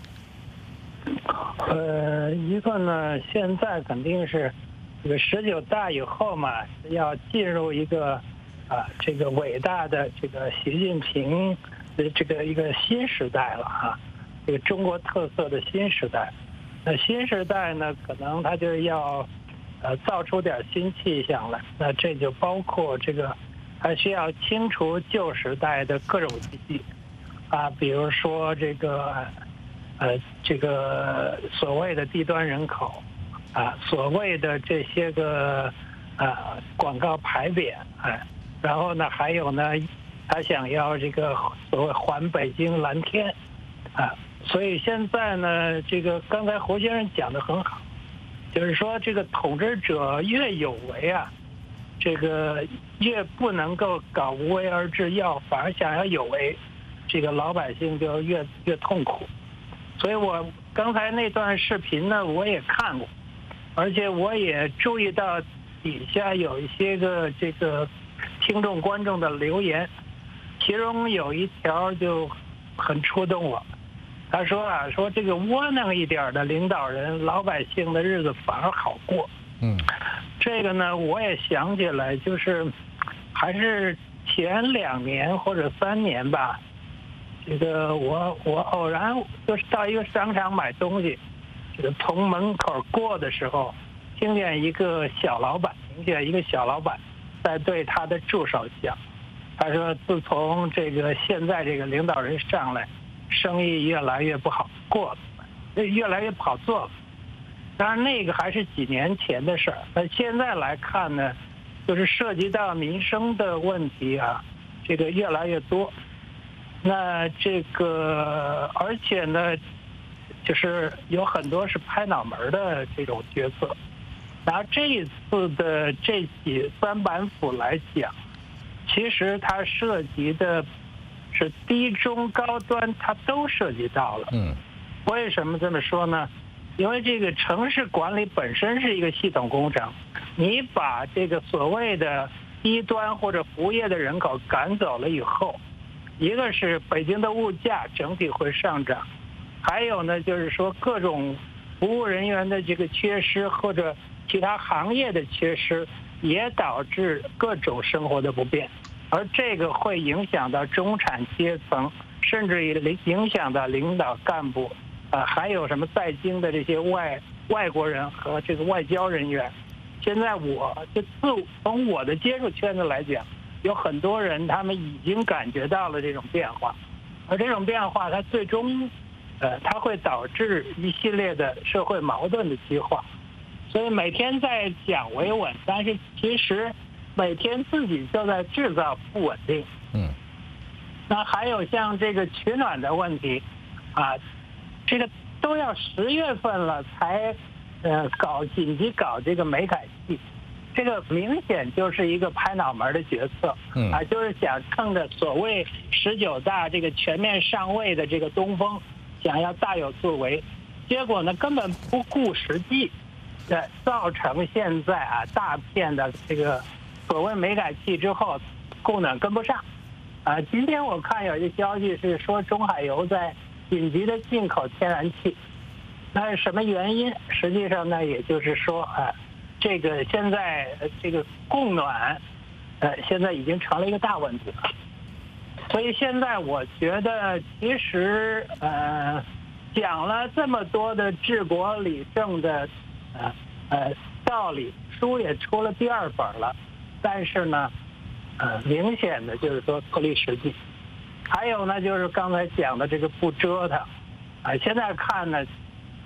呃，一个呢，现在肯定是这个十九大以后嘛，要进入一个啊这个伟大的这个习近平的这个一个新时代了啊，这个中国特色的新时代。那新时代呢，可能它就要。呃，造出点新气象来，那这就包括这个，还需要清除旧时代的各种积极，啊，比如说这个，呃，这个所谓的低端人口，啊，所谓的这些个，啊，广告牌匾，哎，然后呢，还有呢，他想要这个所谓还北京蓝天，啊，所以现在呢，这个刚才胡先生讲得很好。就是说，这个统治者越有为啊，这个越不能够搞无为而治，要反而想要有为，这个老百姓就越越痛苦。所以我刚才那段视频呢，我也看过，而且我也注意到底下有一些个这个听众观众的留言，其中有一条就很触动我。他说啊，说这个窝囊一点的领导人，老百姓的日子反而好过。 嗯， 这个呢，我也想起来，就是还是前两年或者三年吧，这个我我偶然就是到一个商场买东西，这个从门口过的时候，听见一个小老板，听见一个小老板在对他的助手讲，他说自从这个现在这个领导人上来。生意越来越不好过了，越来越不好做了。当然，那个还是几年前的事儿。那现在来看呢，就是涉及到民生的问题啊，这个越来越多。那这个，而且呢，就是有很多是拍脑门的这种角色。拿这一次的这几三板斧来讲，其实它涉及的。是低中高端，它都涉及到了。 嗯， 为什么这么说呢？因为这个城市管理本身是一个系统工程，你把这个所谓的低端或者服务业的人口赶走了以后，一个是北京的物价整体会上涨，还有呢就是说各种服务人员的这个缺失或者其他行业的缺失，也导致各种生活的不便。而这个会影响到中产阶层，甚至于影响到领导干部，呃，还有什么在京的这些外外国人和这个外交人员。现在我就自从我的接触圈子来讲，有很多人他们已经感觉到了这种变化，而这种变化它最终，呃，它会导致一系列的社会矛盾的激化。所以每天在讲维稳，但是其实。每天自己就在制造不稳定。 嗯， 那还有像这个取暖的问题，啊，这个都要十月份了才呃搞紧急搞这个煤改气，这个明显就是一个拍脑门的决策。 嗯， 啊，就是想趁着所谓十九大这个全面上位的这个东风，想要大有作为，结果呢根本不顾实际，呃，造成现在啊大片的这个。所谓煤改气之后，供暖跟不上，啊，今天我看有一个消息是说中海油在紧急的进口天然气，那是什么原因？实际上呢，也就是说啊，这个现在这个供暖，呃，现在已经成了一个大问题了。所以现在我觉得，其实呃，讲了这么多的治国理政的呃呃道理，书也出了第二本了。但是呢，呃，明显的就是说脱离实际。还有呢，就是刚才讲的这个不折腾，啊、呃，现在看呢，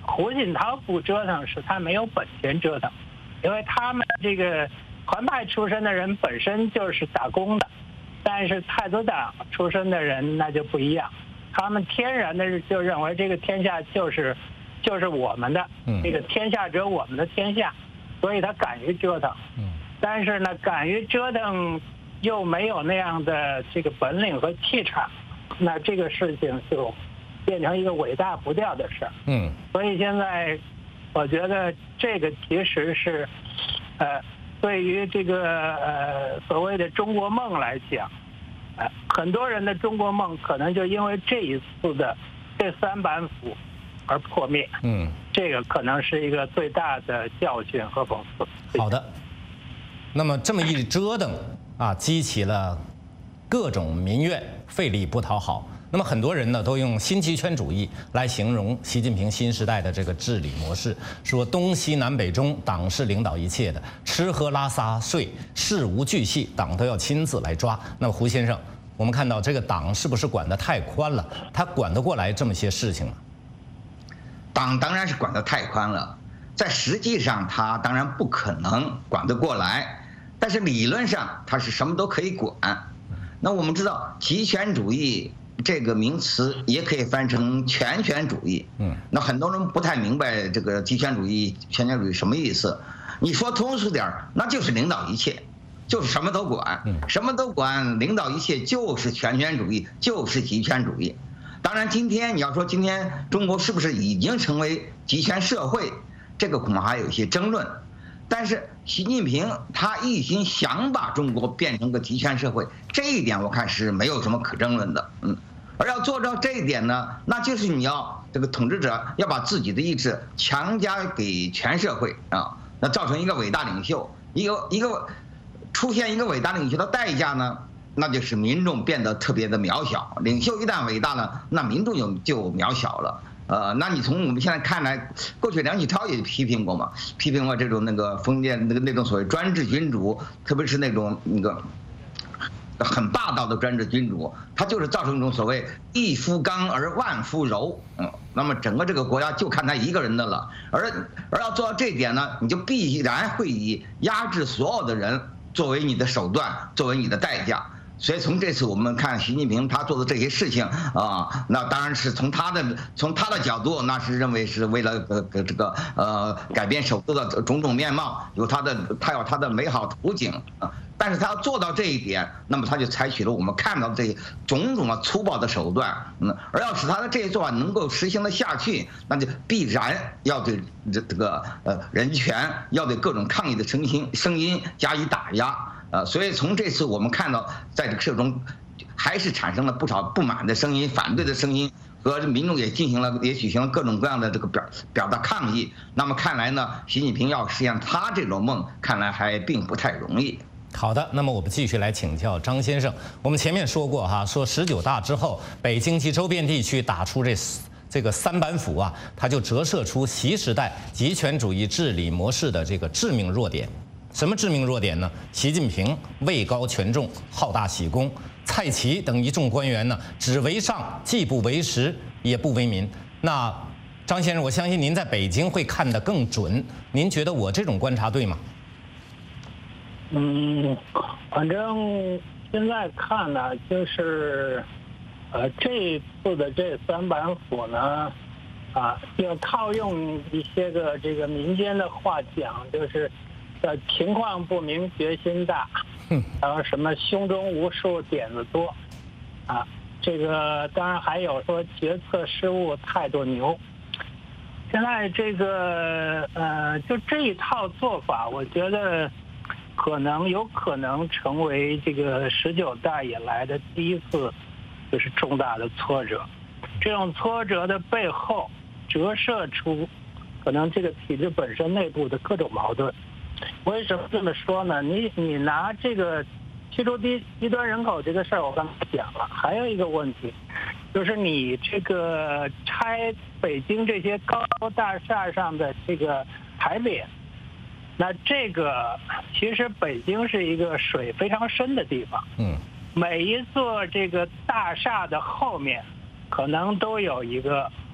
胡锦涛不折腾是他没有本钱折腾，因为他们这个团派出身的人本身就是打工的，但是太子党出身的人那就不一样，他们天然的就认为这个天下就是就是我们的，这个天下者我们的天下，所以他敢于折腾。但是呢，敢于折腾又没有那样的这个本领和气场，那这个事情就变成一个尾大不掉的事儿。 嗯， 所以现在我觉得这个其实是，呃，对于这个呃所谓的中国梦来讲，呃，很多人的中国梦可能就因为这一次的这三板斧而破灭。 嗯， 这个可能是一个最大的教训和讽刺。 好的，那么这么一折腾啊，激起了各种民怨，费力不讨好。那么很多人呢都用新极权主义来形容习近平新时代的这个治理模式，说东西南北中党是领导一切的，吃喝拉撒睡事无巨细，党都要亲自来抓。那么胡先生，我们看到这个党是不是管得太宽了？他管得过来这么些事情吗？ 党当然是管得太宽了，在实际上他当然不可能管得过来，但是理论上他是什么都可以管。那我们知道极权主义这个名词也可以翻成全权主义。嗯，那很多人不太明白这个极权主义、全权主义什么意思。你说通俗点儿，那就是领导一切，就是什么都管，什么都管，领导一切就是全权主义，就是极权主义。当然，今天你要说今天中国是不是已经成为极权社会，这个恐怕还有一些争论。但是习近平他一心想把中国变成个极权社会，这一点我看是没有什么可争论的。嗯，而要做到这一点呢，那就是你要这个统治者要把自己的意志强加给全社会啊，那造成一个伟大领袖，一个一个出现一个伟大领袖的代价呢，那就是民众变得特别的渺小。领袖一旦伟大了，那民众就就渺小了。呃，那你从我们现在看来，过去梁启超也批评过嘛，批评过这种那个封建那个那种所谓专制君主，特别是那种那个很霸道的专制君主，他就是造成一种所谓一夫刚而万夫柔。嗯，那么整个这个国家就看他一个人的了。而而要做到这一点呢，你就必然会以压制所有的人作为你的手段，作为你的代价。所以从这次我们看习近平他做的这些事情啊，那当然是从他的从他的角度，那是认为是为了呃这个呃改变首都的种种面貌，有他的他有他的美好图景啊。但是他要做到这一点，那么他就采取了我们看到这种种的粗暴的手段，嗯，而要使他的这些做法能够实行的下去，那就必然要对这这个呃人权，要对各种抗议的声音声音加以打压。呃，所以从这次我们看到，在这个社会中，还是产生了不少不满的声音、反对的声音，和民众也进行了，也举行了各种各样的这个表表达抗议。那么看来呢，习近平要实现他这种梦，看来还并不太容易。 好的，那么我们继续来请教张先生。我们前面说过哈，说十九大之后，北京及周边地区打出这这个三板斧啊，它就折射出习时代极权主义治理模式的这个致命弱点。什么致命弱点呢？习近平位高权重，好大喜功；蔡奇等一众官员呢，只为上，既不为实，也不为民。那张先生，我相信您在北京会看得更准。您觉得我这种观察对吗？ 嗯，反正现在看呢，就是，呃，这一次的这三板斧呢，啊，要套用一些个这个民间的话讲，就是。呃，情况不明，决心大，然后什么胸中无数，点子多，啊，这个当然还有说决策失误，态度牛。现在这个呃，就这一套做法，我觉得可能有可能成为这个十九大以来的第一次，就是重大的挫折。这种挫折的背后，折射出可能这个体制本身内部的各种矛盾。为什么这么说呢？你你拿这个驱逐低低端人口这个事儿，我刚才讲了，还有一个问题，就是你这个拆北京这些高楼大厦上的这个牌匾，那这个其实北京是一个水非常深的地方，嗯，每一座这个大厦的后面，可能都有一个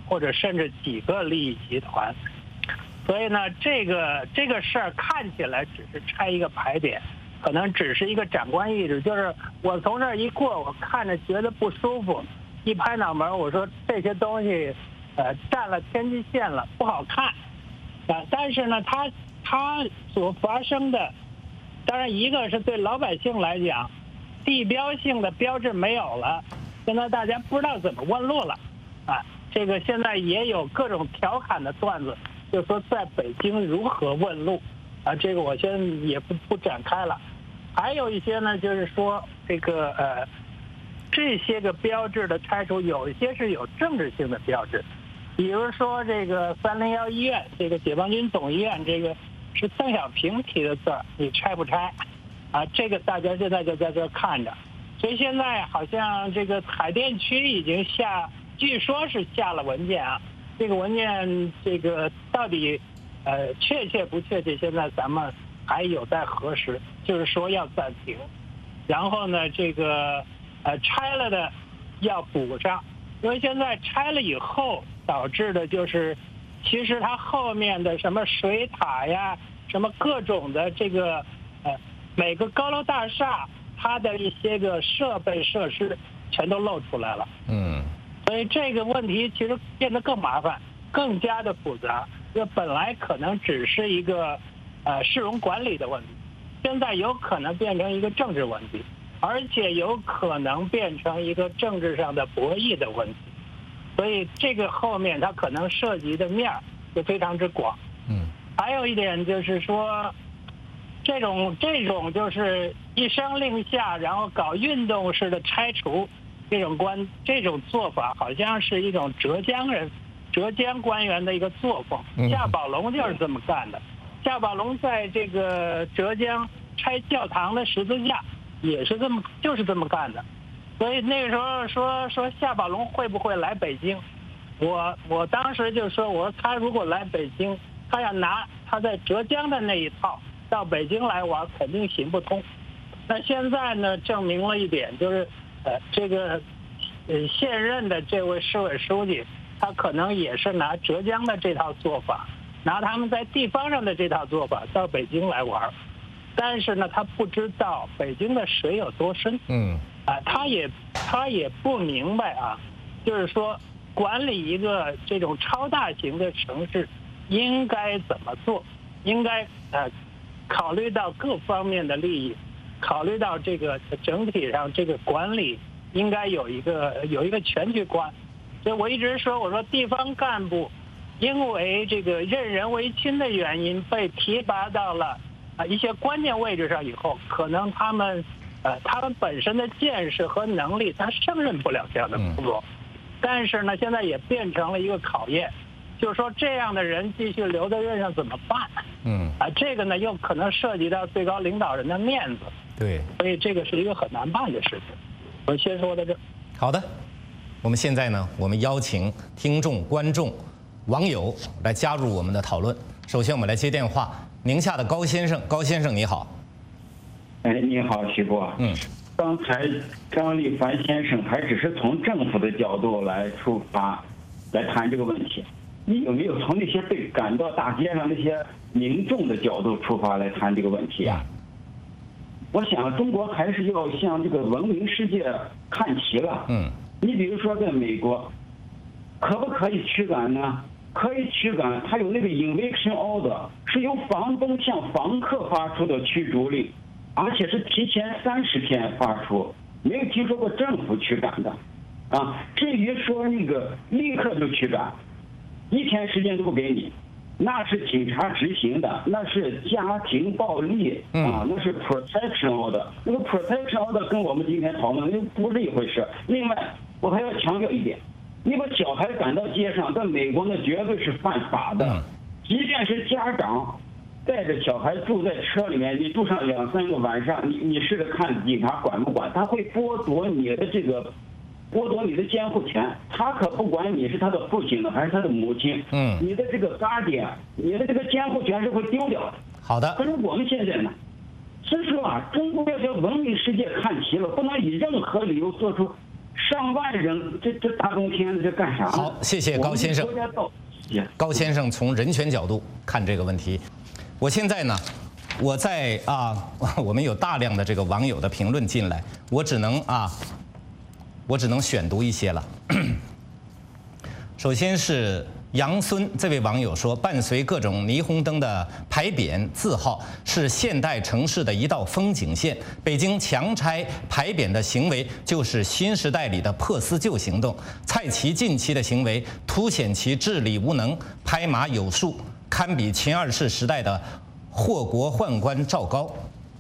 或者甚至几个利益集团。所以呢，这个这个事儿看起来只是拆一个牌匾，可能只是一个长官意志，就是我从这儿一过，我看着觉得不舒服，一拍脑门，我说这些东西，呃，占了天际线了，不好看。啊，但是呢，它它所发生的，当然一个是对老百姓来讲，地标性的标志没有了，现在大家不知道怎么问路了，啊，这个现在也有各种调侃的段子。就说在北京如何问路，啊，这个我先也不不展开了。还有一些呢，就是说这个呃，这些个标志的拆除，有一些是有政治性的标志，比如说这个三零幺医院，这个解放军总医院，这个是邓小平提的字儿，你拆不拆？啊，这个大家现在就在这看着。所以现在好像这个海淀区已经下，据说是下了文件啊。这个文件，这个到底，呃，确切不确切？现在咱们还有待核实。就是说要暂停，然后呢，这个呃拆了的要补上，因为现在拆了以后导致的就是，其实它后面的什么水塔呀，什么各种的这个呃每个高楼大厦它的一些个设备设施全都露出来了。嗯。所以这个问题其实变得更麻烦，更加的复杂。这本来可能只是一个呃市容管理的问题，现在有可能变成一个政治问题，而且有可能变成一个政治上的博弈的问题。所以这个后面它可能涉及的面儿就非常之广。嗯。还有一点就是说，这种这种就是一声令下，然后搞运动式的拆除。这种官这种做法好像是一种浙江人、浙江官员的一个作风。夏宝龙就是这么干的。夏宝龙在这个浙江拆教堂的十字架也是这么就是这么干的。所以那个时候说说夏宝龙会不会来北京，我我当时就说我说他如果来北京，他要拿他在浙江的那一套到北京来玩，肯定行不通。那现在呢，证明了一点就是。呃，这个呃现任的这位市委书记，他可能也是拿浙江的这套做法，拿他们在地方上的这套做法到北京来玩，但是呢，他不知道北京的水有多深，嗯，啊，他也他也不明白啊，就是说管理一个这种超大型的城市应该怎么做，应该呃考虑到各方面的利益。考虑到这个整体上这个管理应该有一个有一个全局观，所以我一直说我说地方干部因为这个任人唯亲的原因被提拔到了啊一些关键位置上以后，可能他们呃他们本身的见识和能力他胜任不了这样的工作，但是呢现在也变成了一个考验，就是说这样的人继续留在任上怎么办？嗯啊这个呢又可能涉及到最高领导人的面子。对，所以这个是一个很难办的事情。我先说到这。 好的，我们现在呢，我们邀请听众、观众、网友来加入我们的讨论。首先，我们来接电话，宁夏的高先生，高先生你好。 哎，你好，徐波。嗯。刚才张立凡先生还只是从政府的角度来出发，来谈这个问题。你有没有从那些被赶到大街上那些民众的角度出发来谈这个问题啊？我想中国还是要向这个文明世界看齐了。嗯，你比如说在美国，可不可以驱赶呢？可以驱赶，它有那个 eviction order， 是由房东向房客发出的驱逐令，而且是提前三十天发出，没有听说过政府驱赶的。啊，至于说那个立刻就驱赶，一天时间都不给你。那是警察执行的，那是家庭暴力啊，那是 protection order。那个 protection order 跟我们今天讨论的不是一回事。另外，我还要强调一点，你把小孩赶到街上，在美国那绝对是犯法的。即便是家长带着小孩住在车里面，你住上两三个晚上，你你试着看警察管不管？他会剥夺你的这个。剥夺你的监护权，他可不管你是他的父亲呢还是他的母亲，嗯，你的这个guardian，你的这个监护权是会丢掉的。 好的。 可是我们现在呢，所以说啊，中国要向文明世界看齐了，不能以任何理由做出上万人，这这大冬天的这干啥呢？ 好，谢谢高先生。 我们国家到高先生从人权角度看这个问题。我现在呢，我在啊，我们有大量的这个网友的评论进来，我只能啊，我只能选读一些了。首先是杨孙这位网友说，伴随各种霓虹灯的牌匾字号是现代城市的一道风景线。北京强拆牌匾的行为就是新时代里的破四旧行动。蔡奇近期的行为凸显其治理无能，拍马有术，堪比秦二世时代的祸国宦官赵高。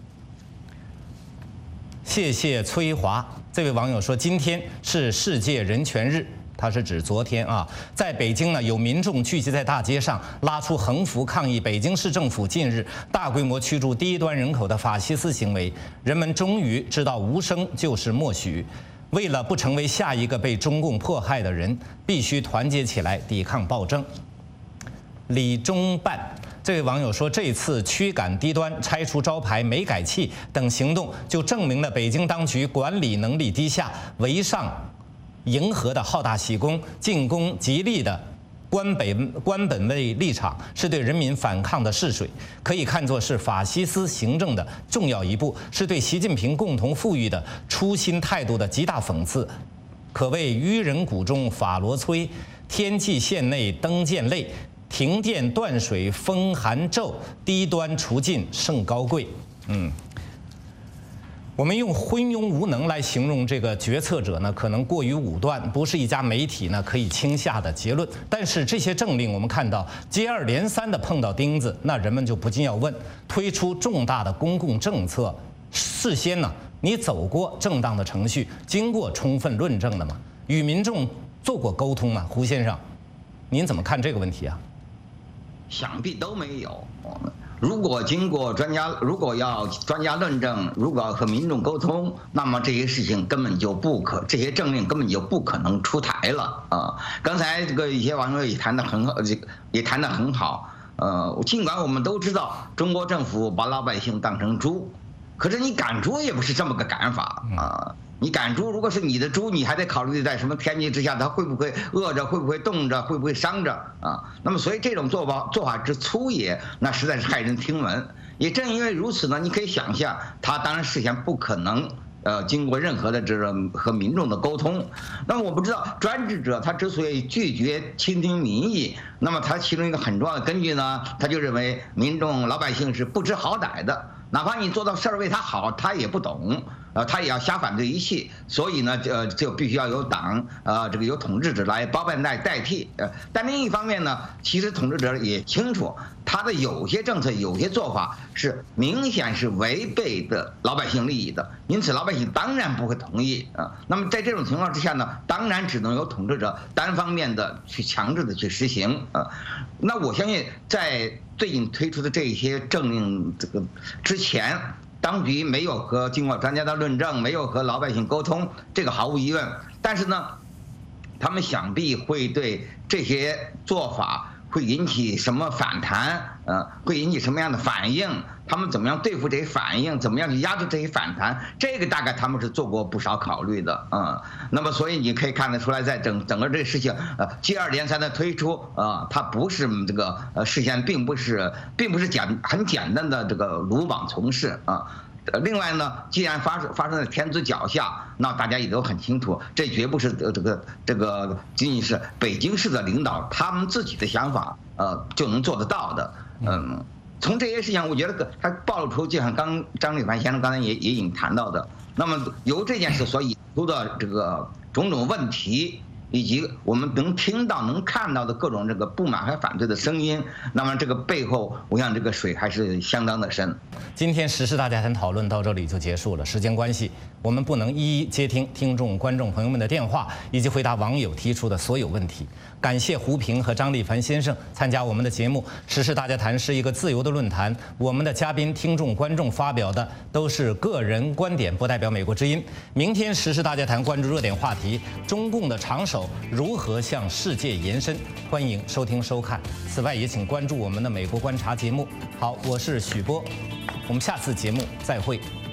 谢谢崔华这位网友说，今天是世界人权日。他是指昨天啊，在北京呢，有民众聚集在大街上，拉出横幅抗议北京市政府近日大规模驱逐低端人口的法西斯行为。人们终于知道无声就是默许，为了不成为下一个被中共迫害的人，必须团结起来抵抗暴政。李中办这位网友说，这次驱赶低端、拆除招牌、没改气等行动，就证明了北京当局管理能力低下，为上迎合的好大喜功、进攻极力的官本官本位立场，是对人民反抗的试水，可以看作是法西斯行政的重要一步，是对习近平共同富裕的初心态度的极大讽刺，可谓愚人谷中法罗摧，天际线内登剑泪，停电断水风寒骤，低端除尽甚高贵。嗯。我们用昏庸无能来形容这个决策者呢，可能过于武断，不是一家媒体呢可以轻下的结论。但是这些政令我们看到接二连三的碰到钉子，那人们就不禁要问：推出重大的公共政策，事先呢你走过正当的程序，经过充分论证的吗？与民众做过沟通吗？胡先生，您怎么看这个问题啊？ 想必都没有。如果经过专家，如果要专家论证，如果要和民众沟通，那么这些事情根本就不可，这些政令根本就不可能出台了啊！刚才这个一些网友也谈得很好，也谈得很好。呃，尽管我们都知道中国政府把老百姓当成猪，可是你赶猪也不是这么个赶法啊！你赶猪，如果是你的猪，你还得考虑在什么天气之下，它会不会饿着，会不会冻着，会不会伤着啊？那么，所以这种做法做法之粗野，那实在是骇人听闻。也正因为如此呢，你可以想象，他当然事先不可能呃经过任何的这种和民众的沟通。那么我不知道专制者他之所以拒绝倾听民意，那么他其中一个很重要的根据呢，他就认为民众老百姓是不知好歹的。哪怕你做到事儿为他好，他也不懂，呃，他也要瞎反对一气，所以呢，呃，就必须要有党，呃，这个有统治者来包办代代替，呃，但另一方面呢，其实统治者也清楚，他的有些政策、有些做法是明显是违背的老百姓利益的，因此老百姓当然不会同意啊。那么在这种情况之下呢，当然只能由统治者单方面的去强制的去实行啊。那我相信在最近推出的这些政令这个之前，当局没有和经过专家的论证，没有和老百姓沟通，这个毫无疑问。但是呢，他们想必会对这些做法会引起什么反弹，呃，会引起什么样的反应？他们怎么样对付这些反应？怎么样去压制这些反弹？这个大概他们是做过不少考虑的，嗯。那么，所以你可以看得出来，在整整个这个事情，呃，接二连三的推出，啊、呃，它不是这个呃事先并不是并不是简很简单的这个鲁莽从事啊。呃，另外呢，既然发生发生在天子脚下，那大家也都很清楚，这绝不是这个这个仅仅是北京市的领导他们自己的想法，呃，就能做得到的。嗯，从这些事情，我觉得它暴露出，就像刚张立凡先生刚才也也已经谈到的，那么由这件事所引出的这个种种问题，以及我们能听到、能看到的各种这个不满和反对的声音，那么这个背后，我想这个水还是相当的深。 今天时事大家谈讨论到这里就结束了，时间关系，我们不能一一接听听众、观众朋友们的电话，以及回答网友提出的所有问题。感谢胡平和张立凡先生参加我们的节目。时事大家谈是一个自由的论坛，我们的嘉宾、听众、观众发表的都是个人观点，不代表美国之音。明天时事大家谈关注热点话题：中共的长手如何向世界延伸？欢迎收听收看。此外，也请关注我们的美国观察节目。好，我是许波，我们下次节目再会。